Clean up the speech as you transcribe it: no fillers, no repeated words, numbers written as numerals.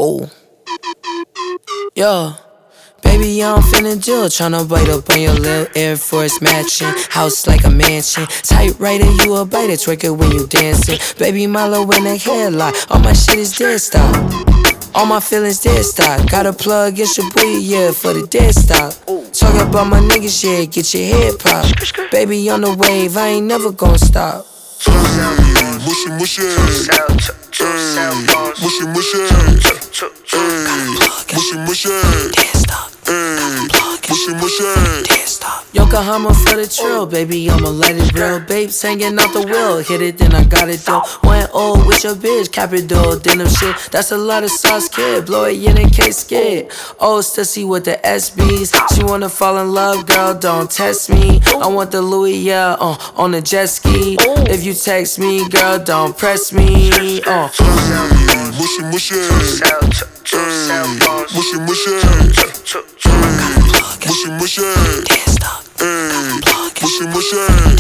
Oh, yeah. Baby, I'm feeling Jill, tryna bite up on your little Air Force matching. House like a mansion, tight right and you a bite it, twerk it when you dancing. Baby, Milo in a headlock, all my shit is dead stop. All my feelings dead stock. Got a plug, it's your boy, yeah, for the dead stop. Talk about my niggas, yeah, get your head popped. Baby, on the wave, I ain't never gon' stop. Mushy, mushy, mushy, mushy, mushy, mushy. Yokohama for the trail, baby, I'ma let it real. Babes hanging out the wheel, hit it, then I got it though. Went old with your bitch, Capital, denim shit. That's a lot of sauce, kid. Blow it in and can't skid. Oh, Stussy with the SBs. She wanna fall in love, girl, don't test me. I want the Louis, yeah, on the jet ski. If you text me, girl, don't press me. Mushy, mushy, mushy, mushy, mushy, mushy, mushy, mushy, mushy.